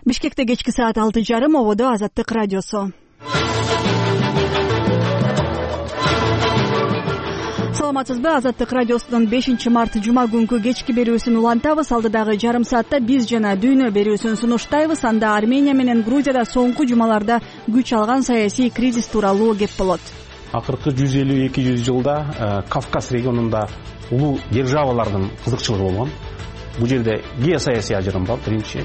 Бишкекте кечки саат 6:30 ободо Азаттык радиосу. Саламатсызбы? Азаттык радиосунун 5-март жума күнкү кечки берүүсүн улантабыз. Алдыдагы жарым саатта биз жана дүйнө берүүсүн сунуштайбыз. Анда Армения менен Грузияда соңку жумаларда күч алган саясий кризис тууралуу кеп болот. Акыркы 150-200 жылда Кавказ регионунда улуу державалардын кызыкчылыгы болгон. Бул жерде геосаясий ажырым бар, биринчи.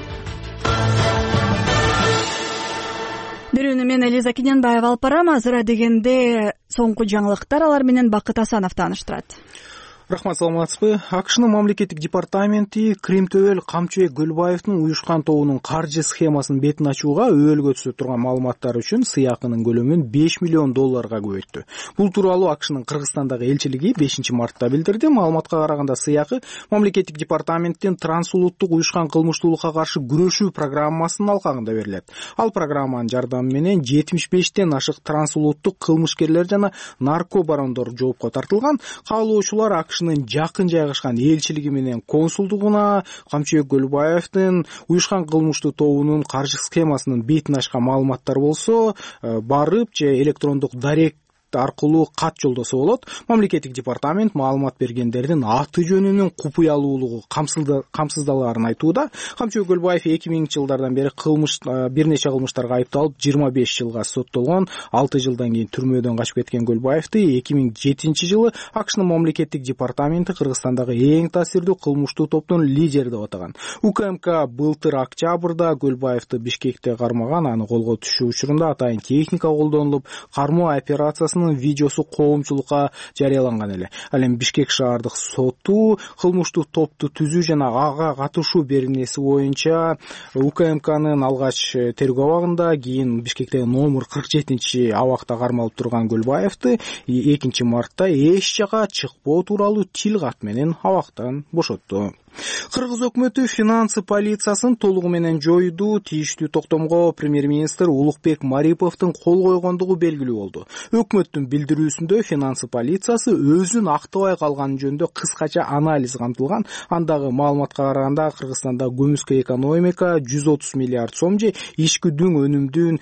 Берүүнү мен Элиза Кененбаева алып барам. Азыр дегенде соңку жаңылыктар, алар менен Бакыт Асанов тааныштырат. Рахмат, саламатсызбы? АКШнын мамлекеттик департаменти Кримтөбөл Камчыбек Гөлбаевдин уюшкан тобунун каржы схемасын бетин ачууга өбөлгө түзүп турган маалыматтар үчүн сыйакынын көлөмүн $5 миллион көбөйттү. Бул тууралуу АКШнын Кыргызстандагы элчилиги 5-мартта билдирди. Маалыматка караганда сыякы мамлекеттик департаменттин трансулуттук уюшкан кылмыштуулукка каршы күрөшүү программасынын алкагында берилет. Ал программанын жардамы менен 75тен ашык трансулуттук кылмышкерлер жана наркобарондор жоопко тартылган. Каалоочулар АКШнын жакын жайгашкан элчилиги менен консулдугуна Камчыбек Гөлбаевдин уюшкан кылмыштуу тобунун каржы схемасынын бетин ачкан маалыматтар болсо барып же электрондук дарек аркылуу кат жолдосо болот. Мамлекеттик департамент маалымат бергендердин аты жөнүнүн купуялуулугу камсыздаларын айтууда. Камчыбек Гөлбаев 2000-жылдардан бери бир нече кылмыштарга айыпталып 25 жылга соттолгон. 6 жылдан кийин түрмөдөн качып кеткен Гөлбаевди 2007-жылы АКШнын мамлекеттик департаменти Кыргызстандагы эң таасирдүү кылмыштуу топтун лидери деп атаган. УКМК былтыр октябрда Гөлбаевди Бишкекте кармаган, аны колго түшүү учурунда атайын техника колдонулуп, кармоо операциясынын видеосу коомчулукка жарыяланган эле. Ал эми Бишкек шаардык соту кылмыштуу топту түзүү жана ага катышуу беренеси боюнча УКМКнын алгач тергөө абагында, кийин Бишкектеги номер 47 абакта кармалып турган Гөлбаевди 2-мартта эч жака чыкпоо тууралуу тил кат менен абактан бошотту. Кыргыз өкмөтү финансы полициясын толугу менен жоюуду тийиштүү токтомго премьер-министр Улукбек Мариповдун кол койгондугу белгилүү болду. Өкмөттүн билдирүүсүндө финансы полициясы өзүн актабай калганы жөнүндө кыскача анализ камтылган. Андагы маалыматка караганда Кыргызстанда көмүскө экономика 130 миллиард сом же ичкүдүн өнүмдүн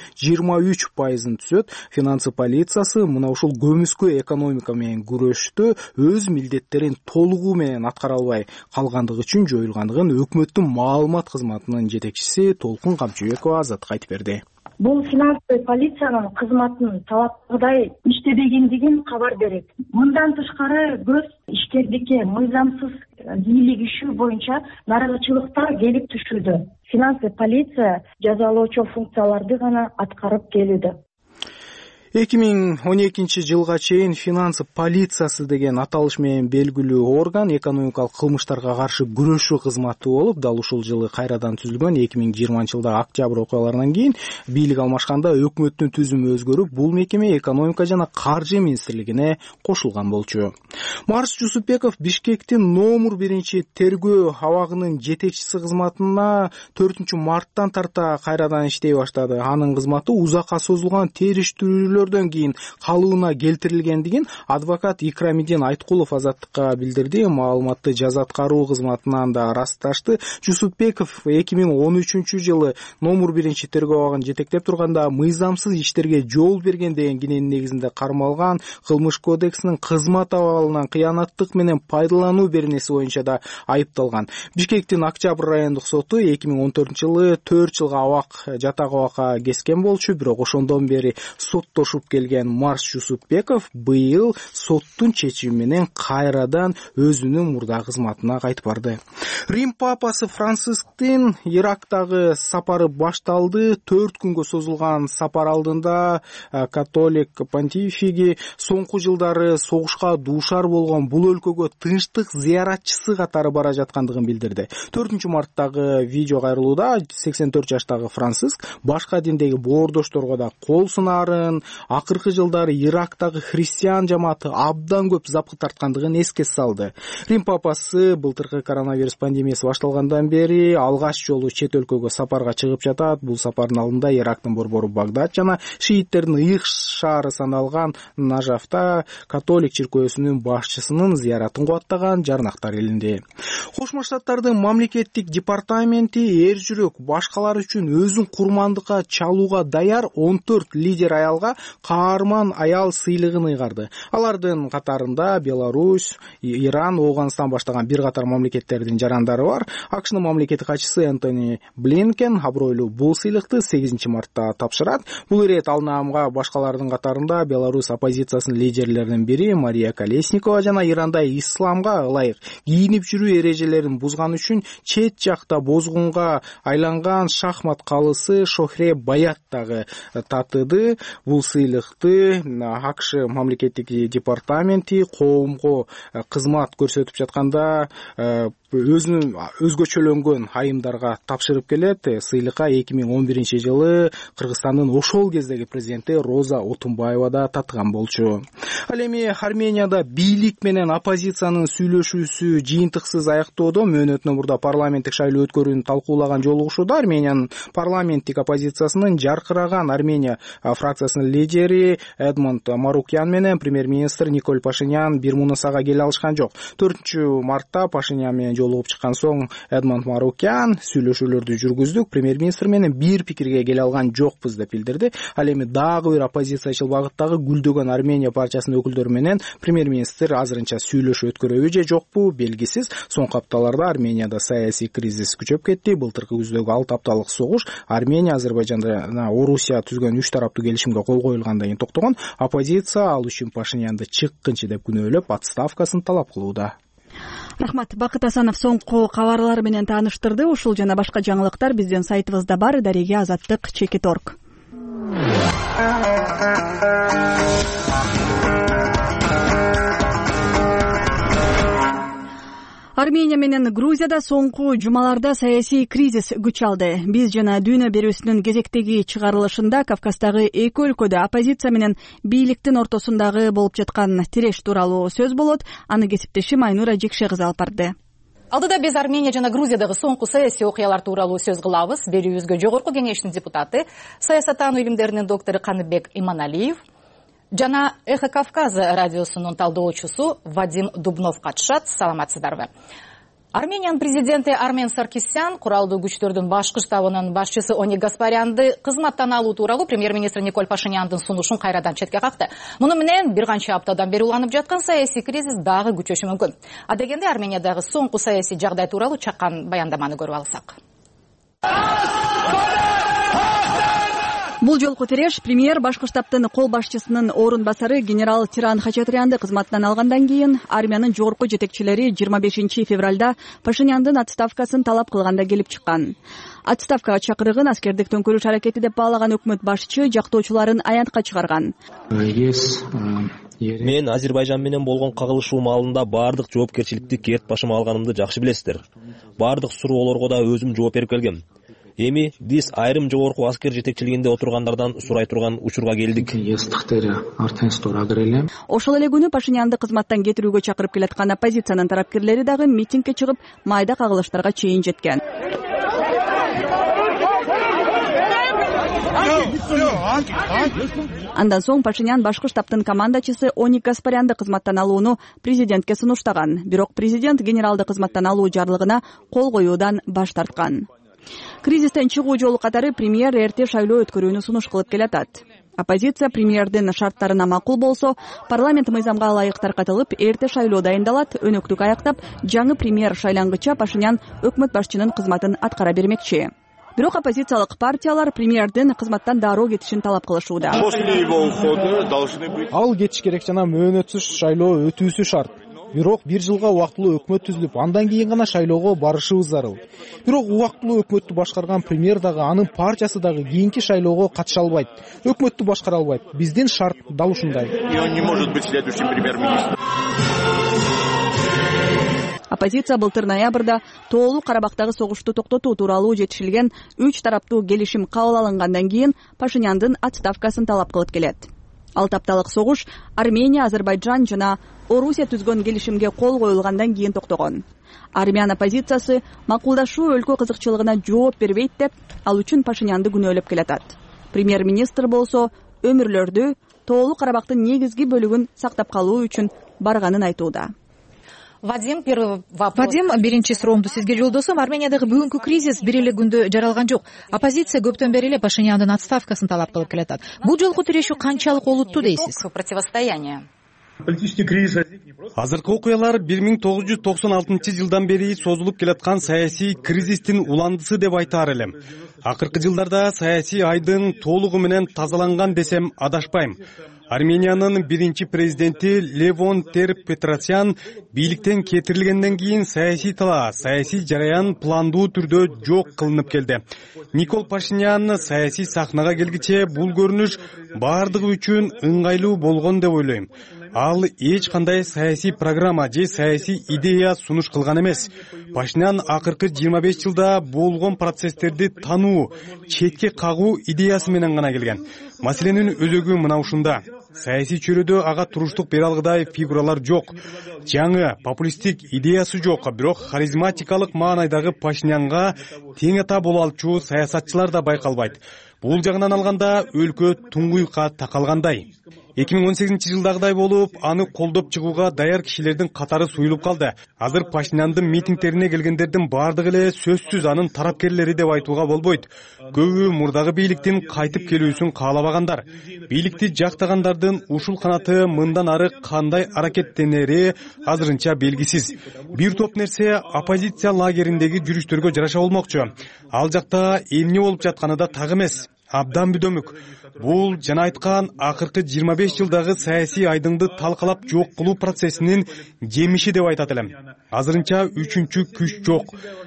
23% түзөт. Финансы полициясы мына ушул көмүскө экономика менен күрөштө өз милдеттерин толугу менен аткара албай калгандыгы үчүн жоюлгандыгын өкмөттүн маалымат кызматынын жетекчиси Толкун Камчыбекова Азаттыкка айтып берди. Бул финансы полициянын кызматынын талапкыдай иштебегендигин кабар берет. Мындан тышкары көз ишкердикке мыйзамсыз бийлик ишүү боюнча нараачылыктар келип түшүүдө. Финансы полиция жазалоочу функцияларды гана аткарып келүүдө. 2012-жылга чейин финансы полициясы деген аталыш менен белгилүү орган экономикалык кылмыштарга каршы күрөшүү кызматы болуп, дал ушул жылы кайрадан түзүлгөн. 2020-жылдагы октябрь окуяларынан кийин бийлик алмашканда өкмөттүн түзүмү өзгөрүп, бул мекеме экономика жана каржы министрлигине кошулган болчу. Марс Жусупбеков Бишкектин номер 1 тергөө абагынын жетекчиси кызматына 4-марттан тарта кайрадан иштей баштады. Анын кызматы узакка созулган териштирүүлөр кийин калыбына келтирилгендигин адвокат Икрамидин Айткулов Азаттыкка билдирди. Маалыматты жаза аткаруу кызматынан да ырасташты. Жусупбеков 2013-жылы номер 1 тергөө абагын жетектеп турганда мыйзамсыз иштерге жол берген деген киненин негизинде кармалган. Кылмыш кодексинин кызмат абалынан кыянаттык менен пайдалануу беренеси боюнча да айыпталган. Бишкектин Октябрь райондук соту 2014-жылы 4 жылга жатак абакка кескен болчу, бирок ошондон бери соттош келген Марс Жусупбеков быйыл соттун чечими менен кайрадан өзүнүн мурда кызматына кайтып барды. Рим папасы Францисктин Ирактагы сапары башталды. 4 күнгө созулган сапар алдында католик понтифиги соңку жылдары согушка дуушар болгон бул өлкөгө тынчтык зыяратчысы катары бара жаткандыгын билдирди. 4-марттагы видео кайрылууда 84 жаштагы Франциск башка диндеги боордошторго да кол сунарын, акыркы жылдары Ирактагы христиан жамааты абдан көп запкы тарткандыгын эске салды. Рим папасы былтыркы коронавирус пандемиясы башталгандан бери алгач жолу чет өлкөгө сапарга чыгып жатат. Бул сапардын алдында Ирактын борбору Багдад жана шииттердин ыйык шаары саналган Нажафта католик чиркөөсүнүн башчысынын зыяратын кубаттаган жарнактар илинди. Кошмо Штаттардын мамлекеттик департаменти эр жүрөк башкалар үчүн өзүн курмандыкка чалууга даяр 14 лидер аялга каарман аял сыйлыгын ыйгарды. Алардын катарында Беларусь, Иран, Ооганстан баштаган бир катар мамлекеттердин жарандары бар. АКШнын мамлекеттик катчысы Энтони Блинкен абройлуу бул сыйлыкты 8 мартта тапшырат. Бул ирет алнаамга башкалардын катарында Беларусь оппозициясынын лидерлеринин бири Мария Колесникова жана Иранда исламга ылайык кийинип жүрүү эрежелерин бузган үчүн чет жакта бозгунга айланган шахмат калысы Шохре Баят дагы татыды. Бул сыйлыкты АКШ мамлекеттик департаменти коомго кызмат көрсөтүп жатканда өзүнүн өзгөчөлөнгөн айымдарга тапшырып келет. Сыйлыкка 2011 жылы Кыргызстандын ошол кездеги президенти Роза Отунбаева да татыган болчу. Ал эми Арменияда бийлик менен оппозициянын сүйлөшүүсү жыйынтыксыз аяктоодо мөөнөтүнөн мурда парламенттик шайлоо өткөрүүнү талкуулаган жолугушууда Армениянын парламенттик оппозициясынын жаркыраган Армения фракциясынын лидери Эдмонд Марукян менен премьер-министр Николь Пашинян бир мунусага келе алышкан жок. 4 мартта Пашинян менен жолугуп чыккан соң Эдмонд Марукян сүйлөшүүлөрдү жүргүздүк, премьер-министр менен бир пикирге келе алган жокпуз деп билдирди. Ал эми дагы бир оппозициячыл багыттагы гүлдөгөн Армения партиясынын өкүлдөрү менен премьер-министр азырынча сүйлөшүү өткөрөбү же жокпу белгисиз. Соңку апталарда Арменияда саясий кризис күчөп кетти. Былтыркы күздөгү 6 апталык согуш Армения, Азербайжан жана Орусия түзгөн 3 тараптуу келишимге кол коюлгандан кийин токтогон. Оппозиция ал үчүн Пашинянды чыккынчы деп күнөөлөп отставкасын талап кылууда. Рахмат. Бакыт Асанов соңку кабарлар менен тааныштырды. Ушул жана башка жаңылыктар биздин сайтыбызда бар. Дареге Азаттык _. Армения менен Грузияда соңку жумаларда саясий кризис күч алды. Биз жана Дүйнө берүүсүнүн кезектеги чыгарылышында Кавказдагы эки өлкөдө оппозиция менен бийликтин ортосундагы болуп жаткан тиреш тууралуу сөз болот. Аны кесиптешим Айнура Жекше кызы алып барды. Алдыда биз Армения жана Грузиядагы соңку саясий окуялар тууралуу сөз кылабыз. Берүүбүзгө жогорку кеңештин депутаты, саясаттануу илимдеринин доктору Каныбек Иманалиев жана Эхо Кавказа радиосунун талдоочусу Вадим Дубнов катышат. Саламатсыздарбы? Армениянын президенти Армен Саркисян куралдуу күчтөрдүн башкы штабынын башчысы Они Гаспарянды кызматтан алуу тууралуу премьер-министр Николь Пашиняндын сунушун кайрадан четке какты. Муну менен бир канча аптадан бери уланып жаткан саясий кризис дагы күчөшү мүмкүн. Адегенде Армениядагы соңку саясий жагдай тууралуу чаккан баяндаманы көрүп алсак. Бул жолку тиреш премьер башкы штабтын кол башчысынын орун басары генерал Тиран Хачатрянды кызматтан алгандан кийин Армиянын жогорку жетекчилери 25 февралда Пашиняндын отставкасын талап кылганда келип чыккан. Отставкага чакырыгын аскердик төңкөрүш аракети деп баалаган өкмөт башчы жактоочуларын аянтка чыгарган. Мен Азербайжан менен болгон кагылышуу маалында бардык жоопкерчиликти керт башыма алганымды жакшы билесиздер. Бардык суроолорго да өзүм жооп берип келгем. Эми биз айрым жогорку аскер жетекчилигинде отургандардан сурай турган учурга келдик. Ошол эле күнү Пашинянды кызматтан кетирүүгө чакырып келаткан оппозициянын тарапкерлери дагы митингге чыгып, майда кагылыштарга чейин жеткен. Андан соң Пашинян башкы штабтын командачысы Они Гаспарянды кызматтан алууну президентке сунуштаган. Бирок президент генералды кызматтан алуу жарлыгына кол коюудан баш тарткан. Кризистен чыгуу жолу катары премьер эрте шайлоо өткөрүүнү сунуш кылып келатат. Оппозиция премьердин шарттарына макул болсо, парламент мыйзамга ылайык таркатылып, эрте шайлоо дайындалат, өнөктүк аяктап, жаңы премьер шайлангыча Пашинян өкмөт башчынын кызматын аткара бермекчи. Бирок оппозициялык партиялар премьердин кызматтан дароо кетишин талап кылышууда. Ал кетиш керек жана мөөнөтсүз шайлоо өтүүсү шарт. Бирок бир жылга убактылуу өкмөт түзүлүп, андан кийин гана шайлоого барышыбыз зарыл. Бирок убактылуу өкмөттү башкарган премьер дагы, анын партиясы дагы кийинки шайлоого катыша албайт. Өкмөттү башкара албайт. Биздин шарт дал ушундай. Оппозиция былтыр ноябрда Тоолу Карабактагы согушту токтотуу тууралуу жетишилген 3 тараптуу келишим кабыл алынгандан кийин Пашиняндын отставкасын талап кылып келет. алты апталык согуш Армения, Азербайджан жана Орусия түзгөн келишимге кол коюлгандан кийин токтогон. Армян оппозициясы макулдашуу өлкө кызыкчылыгына жооп бербейт деп, ал үчүн Пашинянды күнөөлөп келатат. Премьер-министр болсо өмүрлөрдү Тоолуу Карабактын негизги бөлүгүн сактап калуу үчүн барганын айтууда. Вадим, биринчи суроомду сизге жолдосом. Армениядагы бүгүнкү кризис бир эле күндө жаралган жок. Оппозиция көптөн бери эле Пашиняндын отставкасын талап кылып келатат. Бул жолку тирешүү канчалык олуттуу дейсиз? Противостояние. Азыркы окуялар 1996 жылдан бери созулуп келаткан саясий кризистин уландысы деп айтаар элем. Акыркы жылдарда саясий айдын толугу менен тазаланган десем адашпайм. Армениянын биринчи президенти Левон Тер-Петросян бийликтен кетирилгенден кийин саясий жараян пландуу түрдө жок кылынып келди. Никол Пашинян саясий сахнага келгиче бул көрүнүш бардыгы үчүн ыңгайлуу болгон деп ойлойм. Ал эч кандай саясий программа же саясий идея сунуш кылган эмес. Пашинян акыркы 25 жылда болгон процесстерди тануу, четке кагуу идеясы менен гана келген. Маселенин өзөгү мына ушунда. Саясий чөйрөдө ага туруштук бере алгыдай фигуралар жок. Жаңы популисттик идеясы жок, бирок харизматикалык маанайдагы Пашинянга тең ата боло алчу саясатчылар да байкалбайт. Бул жагынан алганда өлкө туңгуйка такалгандай. 2018 жылдагыдай болуп, аны колдоп чыгууга даяр кишилердин катары суюлуп калды. Азыр Пашиняндын митингтерине келгендердин бардыгы эле сөзсүз анын тарапкерлери деп айтууга болбойт. Көбү мурдагы бийликтин кайтып келүүсүн каалабагандар. Бийликти жактагандардын ушул канаты мындан ары кандай аракеттенери азырынча белгисиз. Бир топ нерсе оппозиция лагериндеги жүрүштөргө жараша болмокчу. Ал жакта эмне болуп жатканы да так эмес. Абдан бүдөмүк. Бул жана айткан акыркы 25 жылдагы саясий айдыңды талкалап жок кылуу процессинин жемиши деп айтат элем. Азырынча үчүнчү күч жок.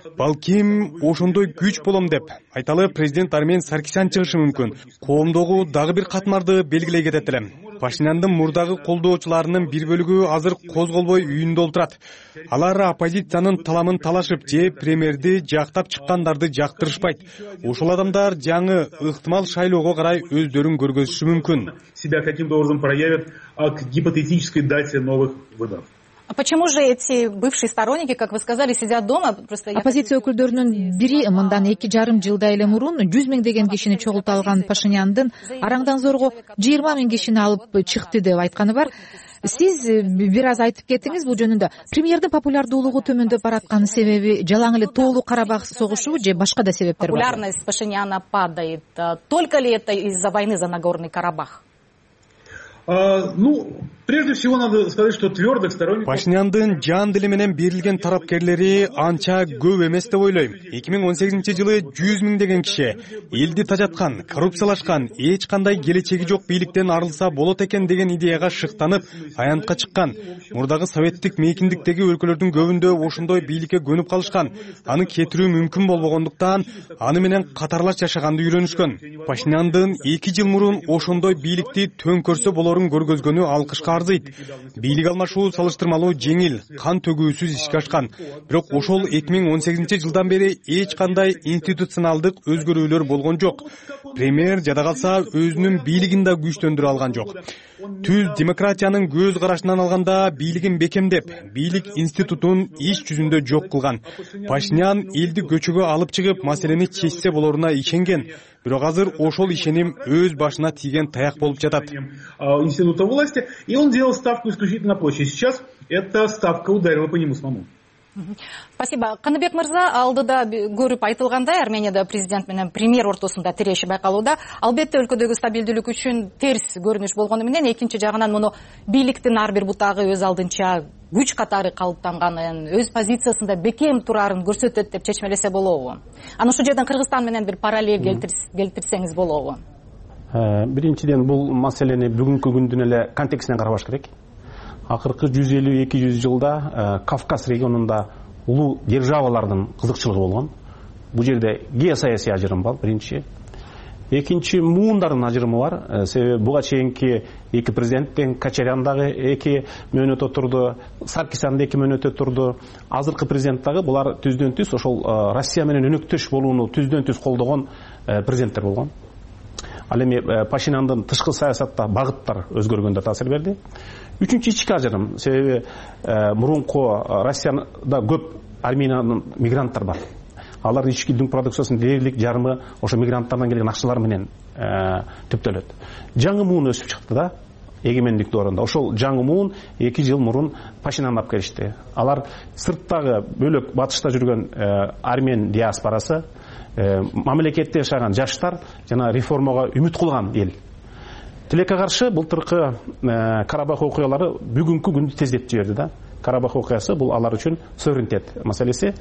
Балким ошондой күч болом деп айталы президент Армен Саркисян чыгышы мүмкүн. Коомдогу дагы бир катмарды белгилей кетет элем. Пашиняндын мурдагы колдоочуларынын бир бөлүгү азыр козголбой үйүндө олтурат. Алар оппозициянын таламын талашып же премьерди жактап чыккандарды жактырышпайт. Ошол адамдар жаңы ыктымал шайлоого карай өздөрүн көргөзүшү мүмкүн. Себя каким-то образом проявят к гипотетической дате новых выборов. А почему же эти бывшие сторонники, как вы сказали, сидят дома? Оппозиция өкүлдөрүнүн бири мындан 2,5 жылдай эле мурун 100 миң деген кишини чогулта алган Пашиняндын араңдан зорго 20 миң кишини алып чыкты деп айтканы бар. Сиз бир аз айтып кеттиңиз бул жөнүндө. Премьердин популярдуулугу төмөндөп бараткан себеби жалаң эле Тоолуу Карабак согушу же башка да себептер бар? Популярность Пашиняна падает. Только ли это из-за войны за Нагорный Карабах? Прежде всего надо сказать, что твердых сторонников... Пашиняндын жан дили менен берилген тарапкерлери анча көп эмес деп ойлойм. 2018 жылы 100 миң деген киши элди тажаткан, коррупциялашкан, эч кандай келечеги жок бийликтен арылса болот экен деген идеяга шыктанып, аянтка чыккан. Мурдагы советтик мейкиндиктеги өлкөлөрдүн көбүндө ошондой бийликке көнүп калышкан. Аны кетирүү мүмкүн болбогондуктан аны менен катарлаш жашаганды үйрөнүшкөн. Пашиняндын 2 жыл мурун ошондой бийликти төңкөрсө болорун көргөзгөнү алкышка арзыйт. Бийлик алмашуу салыштырмалуу жеңил, кан төгүүсүз ишке ашкан. Бирок ошол 2018 жылдан бери эч кандай институционалдык өзгөрүүлөр болгон жок. Премьер жада калса өзүнүн бийлигин да күчтөндүрө алган жок. Түз демократиянын көз карашынан алганда бийлигин бекемдеп, бийлик институтун иш жүзүндө жок кылган. Пашинян элди көчөгө алып чыгып, маселени чечсе болоруна ишенген. Бирок азыр ошол ишеним өз башына тийген таяк болуп жатат. Института власти, и он делал ставку исключительно на площади. Сейчас эта ставка ударила по нему самому. Спасибо. Каныбек мырза, алдыда көрүп айтылгандай, Арменияда президент менен премьер ортосунда тиреши байкалууда. Албетте өлкөдөгү стабилдүүлүк үчүн терс көрүнүш болгону менен, экинчи жагынан муну бийликтин ар бир бутагы өз алдынча күч катары калыптанганын, өз позициясында бекем турарын көрсөтөт деп чечмелесе болобу? Аны ушул жерден Кыргызстан менен бир параллель келтирсеңиз болобу? Биринчиден бул маселени бүгүнкү күндүн эле контекстинен карабаш керек. Акыркы 150-200 жылда Кавказ регионунда улуу державалардын кызыкчылыгы болгон. Бул жерде геосаясий ажырым бар, биринчи. Экинчи, муундардын ажырымы бар. Себеби буга чейинки эки президенттен Качарян дагы 2 мөөнөт отурду, Саркисян да 2 мөөнөт отурду. Азыркы президент дагы булар түздөн түз ошол Россия менен өнөктөш болууну түздөн түз колдогон президенттер болгон. Ал эми Пашиняндын тышкы саясатта багыттар өзгөргөндө таасир берди. Үчүнчү ички ажырым, себеби мурунку Россияда көп Армениянын мигранттар бар. Алар ички дүң продукциясынын дээрлик жарымы ошо мигранттардан келген акчалар менен түптөлөт. Жаңы муун өсүп чыкты да эгемендик доорунда. Ошол жаңы муун 2 жыл мурун Пашинян алып келишти. Алар сырттагы бөлөк батышта жүргөн армен диаспорасы, мамлекетте жашаган жаштар жана реформага үмүт кылган эл. Тилекке каршы былтыркы Карабах окуялары бүгүнкү күндү тездетип жиберди да. Карабах окуясы бул алар үчүн суверенитет маселеси.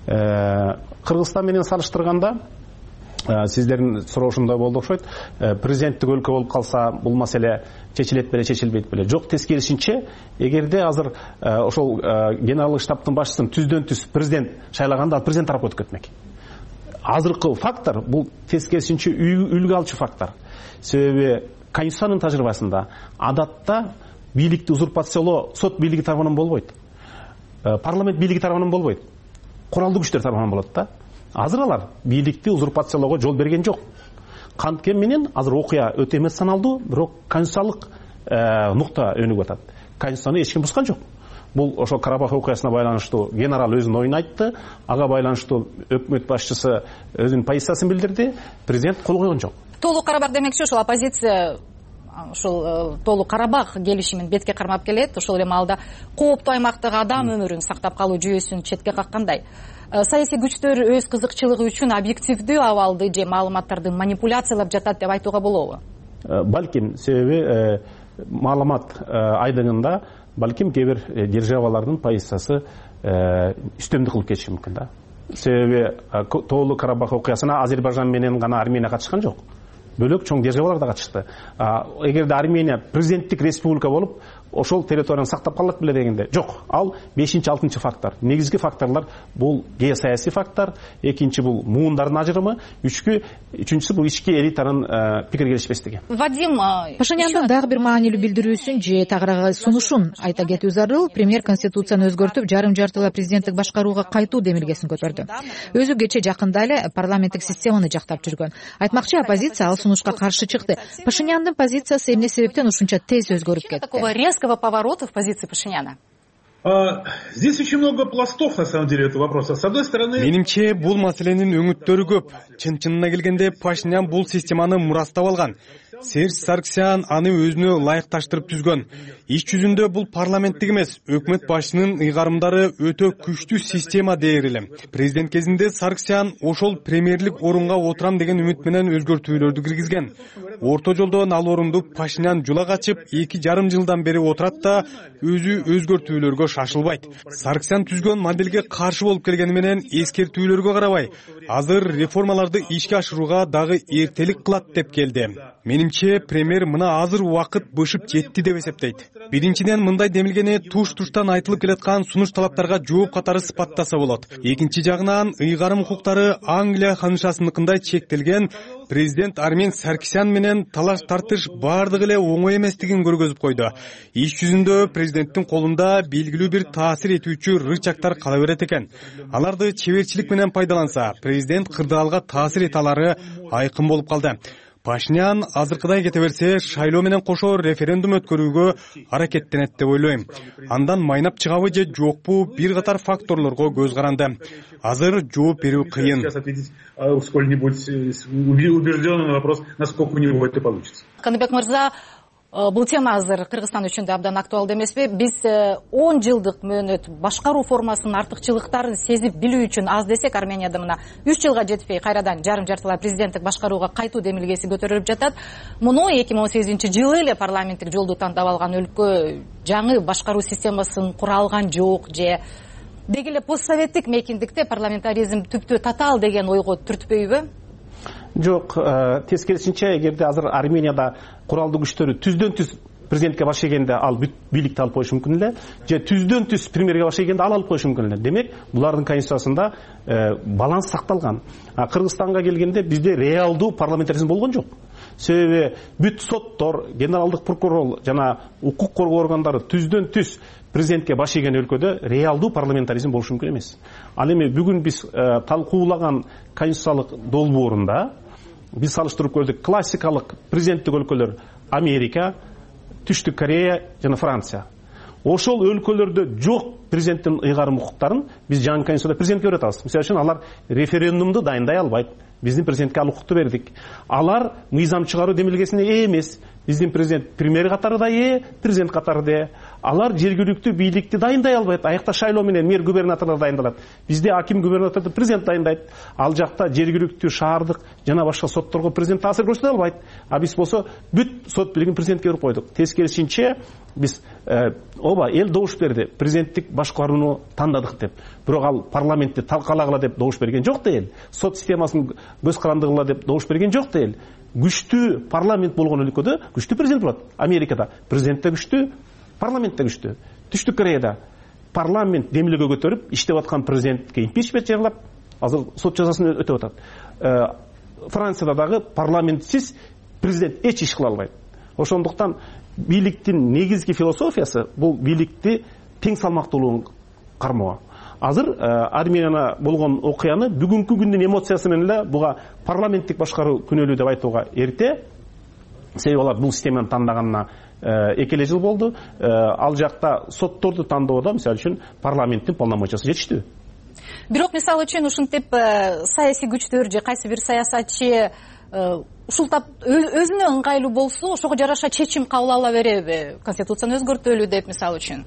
Кыргызстан менен салыштырганда сиздердин суроошундай болду окшойт. Президенттик өлкө болуп калса бул маселе чечилет беле, чечилбейт беле. Жок, тескерисинче, эгерде азыр ошол генералдык штабтын башчысын түздөн түз президент шайлаганда, ал президент тарапка өтүп кетмек. Азыркы фактор бул тескерисинче үлгү алчу фактор. Себеби Конституциянын тажрыйбасында адатта бийликти узурпациялоо сот бийлиги тарабынан болбойт. Парламент бийлиги тарабынан болбойт. Куралдуу күчтөр тарабынан болот да. Азыр алар бийликти узурпациялоого жол берген жок. Канткени менен азыр окуя өтө эмес саналдуу, бирок конституциялык нукта өнүгүп атат. Конституцияны эч ким бускан жок. Бул ошо Карабах окуясына байланыштуу генерал өзүнүн оюн айтты, ага байланыштуу өкмөт башчысы өзүнүн позициясын билдирди, президент кол койгон жок. Толук Карабах демекчи, ошол оппозиция ошол толук Карабах келишимин бетке кармап келет. Ошол эле маалда кооптуу аймактагы адам өмүрүн сактап калуу жүйөсүн четке каккандай. Саясий күчтөр өз кызыкчылыгы үчүн объективдүү абалды же маалыматтарды манипуляциялап жатат деп айтууга болобу? Балким, себеби маалымат айдыңында балким кээ бир державалардын позициясы үстөмдүк кылып кетиши мүмкүн да. Себеби Тоолуу Карабах окуясына Азербайжан менен гана Армения катышкан жок. Бөлөк чоң державалар да катышты. Эгерде Армения президенттик республика болуп, ошол территорияны сактап калат беле дегенде, жок. Ал 5-6 фактор. Негизги факторлор бул геосаясий фактор, экинчи бул муундардын ажырымы, үчүнчүсү бул ички элитанын пикир келишпестиги. Вадим, Пашиняндын дагы бир маанилүү билдирүүсүн же тагыраагы сунушун айта кетүү зарыл. Премьер конституцияны өзгөртүп, жарым-жартылай президенттик башкарууга кайтуу демилгесин көтөрдү. Өзү кече жакында эле парламенттик системаны жактап жүргөн. Айтмакчы, оппозиция ал сунушка каршы чыкты. Пашиняндын позициясы эмне себептен ушунча тез өзгөрүп кетти? Такого резкого поворота в позиции Пашиняна? Здесь очень много пластов, на самом деле, этого вопроса. С одной стороны... Менимче, бул маселенин өңүттөрү көп. Чын-чынына келгенде Пашинян бул системаны мурастап алган. Серж Сарксян аны өзүнө ылайыкташтырып түзгөн. Иш жүзүндө бул парламенттик эмес, өкмөт башчынын ыйгарымдары өтө күчтүү система дээр элем. Президент кезинде Сарксян ошол премьерлик орунга отурам деген үмүт менен өзгөртүүлөрдү киргизген. Орто жолдон ал орунду Пашинян жула качып, 2,5 жылдан бери отурат да өзү өзгөртүүлөргө шашылбайт. Сарксян түзгөн моделге каршы болуп келгени менен эскертүүлөргө карабай, азыр реформаларды ишке ашырууга дагы эртелик кылат деп келди. Менимче, премьер мына азыр убакыт бышып жетти деп эсептейт. Биринчиден, мындай демилгени туш-туштан айтылып келаткан сунуш талаптарга жооп катары сыпаттаса болот. Экинчи жагынан, ыйгарым укуктары Англия ханышасыныкындай чектелген, президент Армен Сарксян менен талаш тартыш бардыгы эле оңой эместигин көргөзүп койду. Иш жүзүндө президенттин колунда белгилүү бир таасир этүүчү рычагтар кала берет экен. Аларды чеберчилик менен пайдаланса, президент кырдаалга таасир эте алары айкын болуп калды. Пашинян азыркыдай кете берсе, шайлоо менен кошо референдум өткөрүүгө аракеттенет деп ойлойм. Андан майнап чыгабы же жокпу бир катар факторлорго көз каранды. Азыр жооп берүү кыйын. Сколь-нибудь убеждённый на вопрос, насколько у него это получится. Каныбек мырза, бул тема азыр Кыргызстан үчүн да абдан актуалдуу эмеспи? Биз 10 жылдык мөөнөт башкаруу формасынын артыкчылыктарын сезип билүү үчүн аз десек, Арменияда мына 3 жылга жетпей кайрадан жарым-жартылай президенттик башкарууга кайтуу демилгеси көтөрүлүп жатат. Муну 2018-жылы эле парламенттик жолду тандап алган өлкө жаңы башкаруу системасын кура алган жок же деги эле постсоветтик мейкиндикте парламентаризм түптүү татаал деген ойго түртпөйбү? Жок, тескерисинче, эгерде азыр Арменияда куралдуу күчтөрү түздөн түз президентке баш ийгенде ал бүт бийликти алып коюшу мүмкүн эле, же түздөн түз премьерге баш ийгенде ал алып коюшу мүмкүн эле. Демек, булардын конституциясында баланс сакталган. Кыргызстанга келгенде бизде реалдуу парламентаризм болгон жок. Себеби бүт соттор, генералдык прокурор жана укук коргоо органдары түздөн түз президентке баш ийген өлкөдө реалдуу парламентаризм болушу мүмкүн эмес. Ал эми бүгүн биз талкуулаган конституциялык долбоорунда биз салыштырып көрдүк. Классикалык президенттик өлкөлөр Америка, Түштүк Корея жана Франция. Ошол өлкөлөрдө жок президенттин ыйгарым укуктарын биз жаңы конституцияда президентке берип атабыз. Мисалы үчүн алар референдумду дайындай албайт. Биздин президентке ал укукту бердик. Алар мыйзам чыгаруу демилгесине ээ эмес. Биздин президент премьер катары да ээ, президент катары да. Алар жергиликтүү бийликти дайындай албайт. Аякта шайлоо менен мэр губернаторлор дайындалат. Бизде аким губернаторду президент дайындайт. Ал жакта жергиликтүү шаардык жана башка сотторго президент таасир көрсөтө албайт. А биз болсо бүт сот бийлигин президентке берип койдук. Тескерисинче биз ооба эл добуш берди. Президенттик башкарууну тандадык деп. Бирок ал парламентти талкалагыла деп добуш берген жок да эл. Сот системасын көз карандыгыла деп добуш берген жок да эл. Күчтүү парламент болгон өлкөдө күчтүү президент болот. Америкада президент да күчтүү, парламент да күчтүү. Түштүк Кореяда парламент демилге көтөрүп иштеп аткан президентке импичмент жарыялап, азыр сот жазасын өтөп атат. Францияда дагы парламентсиз президент эч иш кыла албайт. Ошондуктан бийликтин негизги философиясы бул бийликти тең салмактуулугун кармоо. Азыр Арменияда болгон окуяны бүгүнкү күндүн эмоциясы менен эле буга парламенттик башкаруу күнөөлүү деп айтууга эрте. Себеби алар бул системаны тандаганына 2 жыл болду. Ал жакта сотторду тандоодо мисалы үчүн парламенттин полномочиясы жетиштүү. Бирок мисалы үчүн ушинтип саясий күчтөр же кайсы бир саясатчы ушултап өзүнө ыңгайлуу болсо ошого жараша чечим кабыл ала береби? Конституцияны өзгөртөлү деп мисалы үчүн.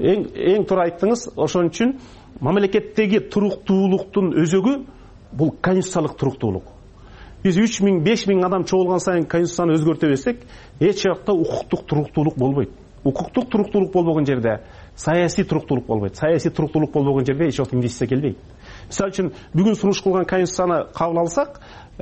Эң туура айттыңыз. Ошон үчүн мамлекеттеги туруктуулуктун өзөгү бул конституциялык туруктуулук. Биз 3000-5000 адам чогулган сайын конституцияны өзгөртө берсек, эч жакта укуктук туруктуулук болбойт. Укуктук туруктуулук болбогон жерде саясий туруктуулук болбойт. Саясий туруктуулук болбогон жерде эч жакта инвестиция келбейт. Мисалы үчүн бүгүн сунуш кылган конституцияны кабыл алсак,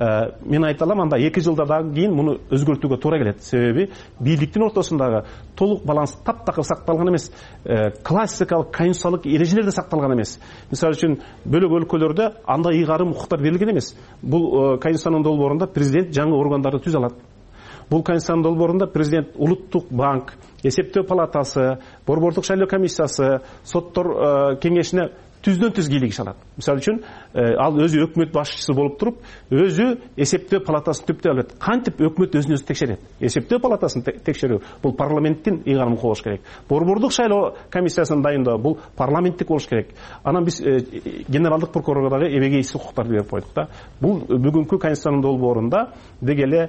мен айта алам, анда 2 жылдан кийин муну өзгөртүүгө туура келет. Себеби бийликтин ортосундагы толук баланс таптакыр сакталган эмес, классикалык конституциялык эрежелер да сакталган эмес. Мисалы үчүн бөлөк өлкөлөрдө андай ыйгарым укуктар берилген эмес. Бул конституциянын долбоорунда президент жаңы органдарды түзө алат. Бул конституциянын долбоорунда президент улуттук банк, эсептөө палатасы, борбордук шайлоо комиссиясы, соттор кеңешине түздөн-түз кийлик иш алат. Мисалы үчүн ал өзү өкмөт башчысы болуп туруп, өзү эсептөө палатасын түптөй алат. Кантип өкмөт өзүн-өзү текшерет? Эсептөө палатасын текшерүү бул парламенттин ыйгарымы болуш керек. Борбордук шайлоо комиссиясын дайындоо бул парламенттик болуш керек. Анан биз генералдык прокурорго дагы эбегейсиз укуктарды берип койдук да. Бул бүгүнкү конституциянын долбоорунда дегеле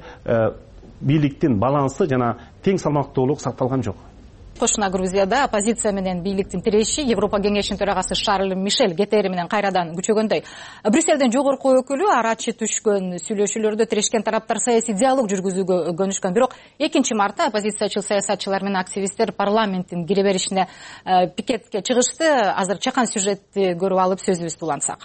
бийликтин балансы жана тең салмактуулук сакталган жок. Кошуна Грузияда оппозиция менен бийликтин тиреши Европа кеңешинин төрагасы Шарль Мишель кетери менен кайрадан күчөгөндөй. Брюссельден жогорку өкүлү арачы түшкөн сүйлөшүүлөрдө тирешкен тараптар саясий диалог жүргүзүүгө көнүшкөн. Бирок 2 мартта оппозициячыл саясатчылар менен активисттер парламенттин кире беришине пикетке чыгышты. Азыр чакан сюжетти көрүп алып сөзүбүздү улантсак.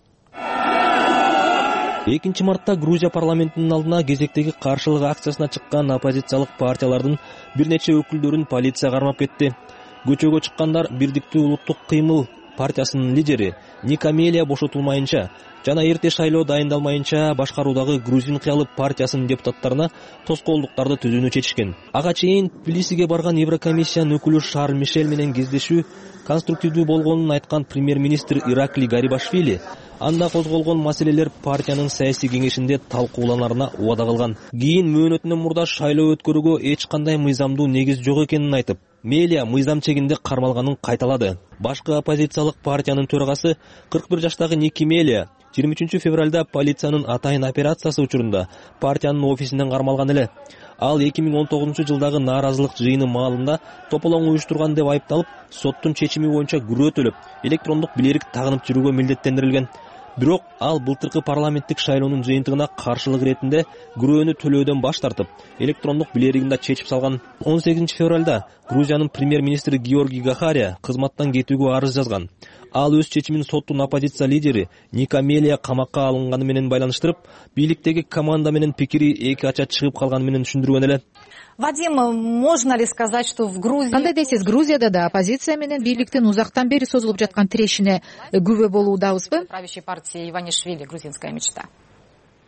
2 мартта Грузия парламентинин алдына кезектеги каршылык акциясына чыккан оппозициялык партиялардын бир нече өкүлдөрүн полиция кармап кетти. Көчөгө чыккандар Бирдиктүү улуттук кыймыл партиясынын лидери Никамелия бошотулмайынча жана эрте шайлоо дайындалмайынча башкаруудагы Грузин кыялы партиясынын депутаттарына тоскоолдуктарды түзүүнү чечишкен. Ага чейин Тбилисиге барган Еврокомиссиянын өкүлү Шарль Мишель менен кездешүү конструктивдүү болгонун айткан премьер-министр Иракли Гарибашвили анда козголгон маселелер партиянын саясий кеңешинде талкууланарына убада кылган. Кийин мөөнөтүнөн мурда шайлоо өткөрүүгө эч кандай мыйзамдуу негиз жок экенин айтып, Мелия мыйзам чегинде кармалганын кайталады. Башкы оппозициялык партиянын төрагасы 41 жаштагы Никамелия 23 февралда полициянын атайын операциясы учурунда партиянын офисинен кармалган эле. Ал 2019 жылдагы нааразылык жыйыны маалында тополоң уюштурган деп айыпталып, соттун чечими боюнча күрөө электрондук билерик тагынып жүрүүгө милдеттендирилген. Бирок ал былтыркы парламенттик шайлоонун жыйынтыгына каршылык иретинде күрөөнү төлөөдөн баш тартып, электрондук билеригин да чечип салган. 18 февралда Грузиянын премьер-министри Георгий Гахария кызматтан кетүүгө арыз жазган. Ал өз чечимин соттун оппозиция лидери Никамелия камакка алынганы менен байланыштырып, бийликтеги команда менен пикири эки ача чыгып калганы менен түшүндүргөн эле. Вадим, можно ли сказать, что в Грузии... Кандай дейсиз, Грузияда да оппозиция менен бийликтин узактан бери созулуп жаткан тирешине күбө болуудабызбы? Правящей партии Иванишвили, грузинская мечта.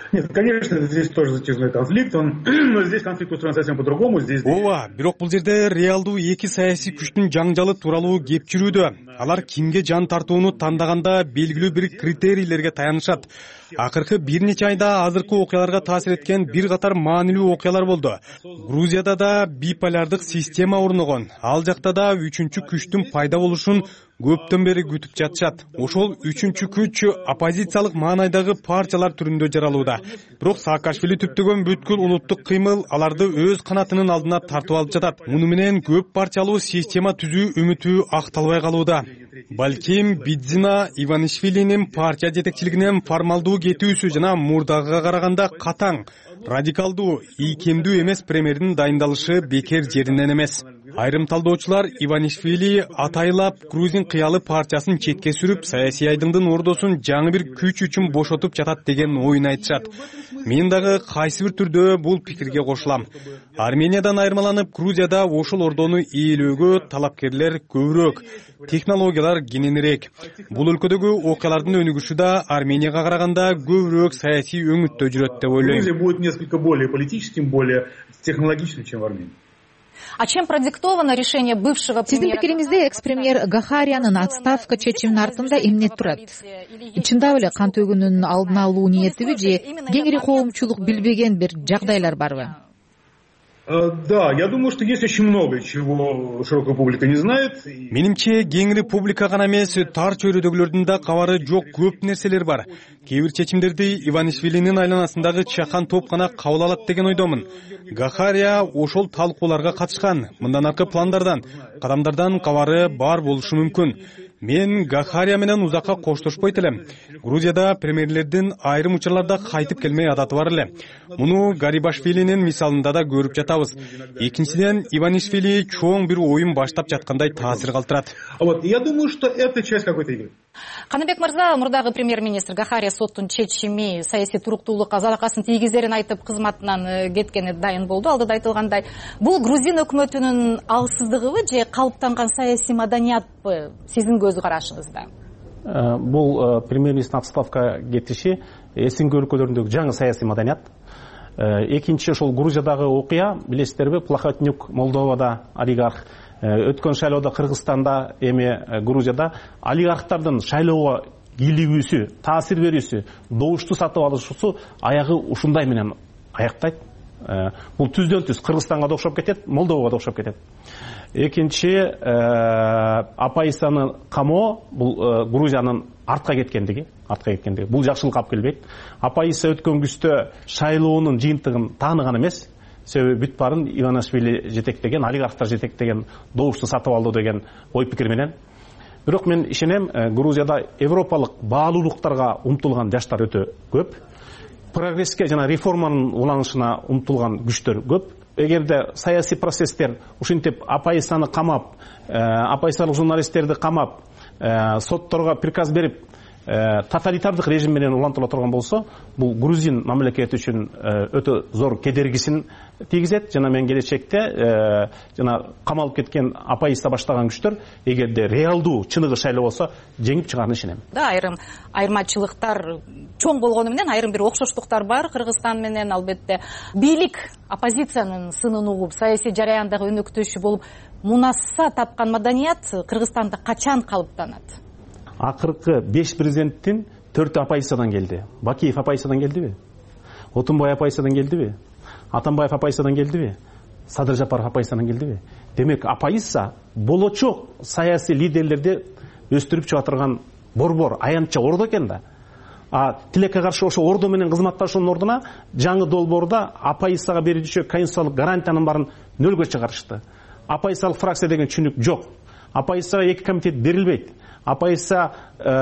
Нет, конечно, здесь тоже затяжной конфликт, но здесь конфликт устроен совсем по-другому. Ооба, бирок бул жерде реалдуу эки саясий күчтүн жаңжалы тууралуу кеп жүрүүдө. Алар кимге жан тартууну тандаганда белгилүү бир критерийлерге таянышат. Акыркы бир нече айда азыркы окуяларга таасир эткен бир катар маанилүү окуялар болду. Грузияда да биполярдык система орногон. Ал жакта да үчүнчү күчтүн пайда болушун көптөн бери күтүп жатышат. Ошол үчүнчү күч оппозициялык маанайдагы партиялар түрүндө жаралууда. Бирок Саакашвили түптөгөн бүткүл улуттук кыймыл аларды өз канатынын алдына тартып алып жатат. Муну менен көп партиялуу система түзүү үмүтү акталбай калууда. Балким Бидзина Иванишвилинин партия жетекчилигинен формалдуу кетүүсү жана мурдагыга караганда катаң, радикалдуу, ийкемдүү эмес премьердин дайындалышы бекер жеринен эмес. Айрым талдоочулар Иванишвили атайлап Грузин кыялы партиясын четке сүрүп, саясий айдыңдын ордосун жаңы бир күч үчүн бошотуп жатат деген оюн айтышат. Мен дагы кайсы бир түрдө бул пикирге кошулам. Армениядан айырмаланып, Грузияда ошол ордону ээлөөгө талапкерлер көбүрөөк, технологиялар кененирээк. Бул өлкөдөгү окуялардын өнүгүшү да Арменияга караганда көбүрөөк саясий өңүттө жүрөт деп ойлойм. Грузия будет несколько более политическим, более технологичным, чем в Армении. А чем продиктовано решение бывшего премьера? Сиздин пикириңизде экс-премьер Гахариянын отставка чечиминин артында эмне турат? Чындап эле кан төгүүнүн алдын алуу ниетиби же кеңири коомчулук билбеген бир жагдайлар барбы? Да, я думаю, что есть очень много чего широкая публика не знает. Менимче кеңири публика гана эмес, тар чөйрөдөгүлөрдүн да кабары жок көп нерселер бар. Кээ бир чечимдерди Иванишвилинин айланасындагы чакан топ гана кабыл алат деген ойдомун. Гахария ошол талкууларга катышкан. Мындан аркы пландардан, кадамдардан кабары бар болушу мүмкүн. Мен Гахария менен узакка коштошпойт элем. Грузияда премьерлердин айрым учурларда кайтып келмей адаты бар эле. Муну Гарибашвилинин мисалында да көрүп жатабыз. Экинчиден, Иванишвили чоң бир оюн баштап жаткандай таасир калтырат. Вот, я думаю, что это часть какой-то игры. Каныбек мырза, мурдагы премьер-министр Гахария соттун чечими саясий туруктуулукка залакасын тийгизерин айтып кызматынан кеткени дайын болду. Алдыда айтылгандай, бул грузин өкмөтүнүн алсыздыгыбы же калыптанган саясий маданиятпы сиздин көз карашыңызда? Бул премьер-министрдин отставка кетиши эсинки өлкөлөрүндөгү жаңы саясий маданият. Экинчи ошол Грузиядагы окуя, билесиздерби, Плахотнюк Молдовада олигарх, өткөн шайлоодо Кыргызстанда, эми Грузияда олигархтардын шайлоого кийлигүүсү, таасир берүүсү, добушту сатып алышуусу аягы ушундай менен аяктайт. Бул түздөн түз Кыргызстанга да окшоп кетет, Молдовага да окшоп кетет. Экинчи, оппозициянын камоо бул Грузиянын артка кеткендиги. Бул жакшылык алып келбейт. Оппозиция өткөн күздө шайлоонун жыйынтыгын тааныган эмес. Себеби бүт барын Иванишвили жетектеген, олигархтар жетектеген добушту сатып алды деген ой пикир менен. Бирок мен ишенем, Грузияда европалык баалуулуктарга умтулган жаштар өтө көп. Прогресске жана реформанын уланышына умтулган күчтөр көп. Эгерде саясий процесстер ушинтип оппозицияны камап, оппозициялык журналисттерди камап, сотторго приказ берип, тоталитардык режим менен улантыла турган болсо, бул грузин мамлекети үчүн өтө зор кедергисин тийгизет. Жана мен келечекте жана камалып кеткен оппозиция баштаган күчтөр эгерде реалдуу чыныгы шайлоо болсо жеңип чыгарына ишенем. Да, айырмачылыктар чоң болгону менен айрым бир окшоштуктар бар Кыргызстан менен. Албетте бийлик оппозициянын сынын угуп, саясий жараяндагы өнөктөшү болуп мунасса тапкан маданият Кыргызстанда качан калыптанат? Акыркы 5 президенттин 4 оппозициядан келди. Бакиев оппозициядан келдиби? Отунбай оппозициядан келдиби? Атамбаев оппозициядан келдиби? Садыр Жапаров оппозициядан келдиби? Демек, оппозиция болочок саясий лидерлерди өстүрүп чыга турган борбор, аянтча ордо экен да. Тилекке каршы ошо ордо менен кызматташуунун ордуна жаңы долбоордо оппозицияга берүүчү конституциялык гарантиянын баарын нөлгө чыгарышты. Оппозициялык фракция деген түшүнүк жок. Оппозицияга 2 комитет берилбейт. Оппозиция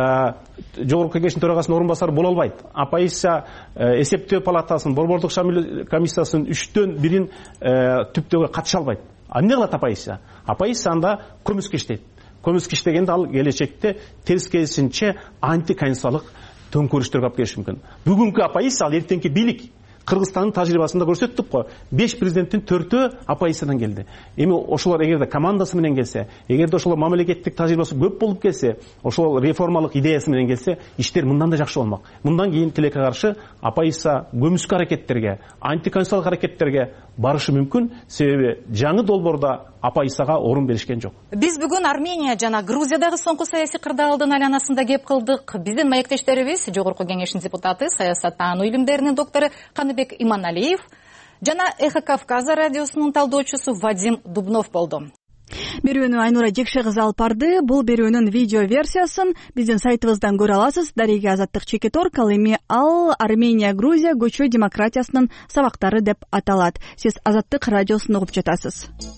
жогорку кеңештин төрагасынын орун басары боло албайт. Оппозиция эсептөө палатасынын, борбордук комиссиясынын 3төн 1-ин түптөөгө катыша албайт. Эмне кылат оппозиция? Оппозиция анда көмүскө иштейт. Көмүскө иштегенде ал келечекте терскерисинче антиконституциялык төңкөрүштөргө алып келиши мүмкүн. Бүгүнкү оппозиция ал эртеңки бийлик. Кыргызстандын тажрыйбасында көрсөттүк го, 5 президенттин 4-өө оппозициядан келди. Эми ошолор эгерде командасы менен келсе, эгерде ошолор мамлекеттик тажрыйбасы көп болуп келсе, ошол реформалык идеясы менен келсе, иштер мындан да жакшы болмок. Мындан кийин тилекке каршы оппозиция көмүскө аракеттерге, антиконституциялык аракеттерге барышы мүмкүн, себеби жаңы долбоордо оппозицияга орун беришкен жок. Биз бүгүн Армения жана Грузиядагы соңку саясий кырдаалдын айланасында кеп кылдык. Биздин маектештерибиз Жогорку Кеңештин депутаты, саясаттануу илимдеринин доктору Каныбек Иманалиев жана Эхо Кавказа радиосунун талдоочусу Вадим Дубнов болду. Берүүнү Айнура Жекше кызы алып барды. Бул берүүнүн видео версиясын биздин сайтыбыздан көрө аласыз. Дареги Азаттык Чекиторг, ал эми ал Армения Грузия көчө демократиясынын сабактары деп аталат. Сиз Азаттык радиосун угуп жатасыз.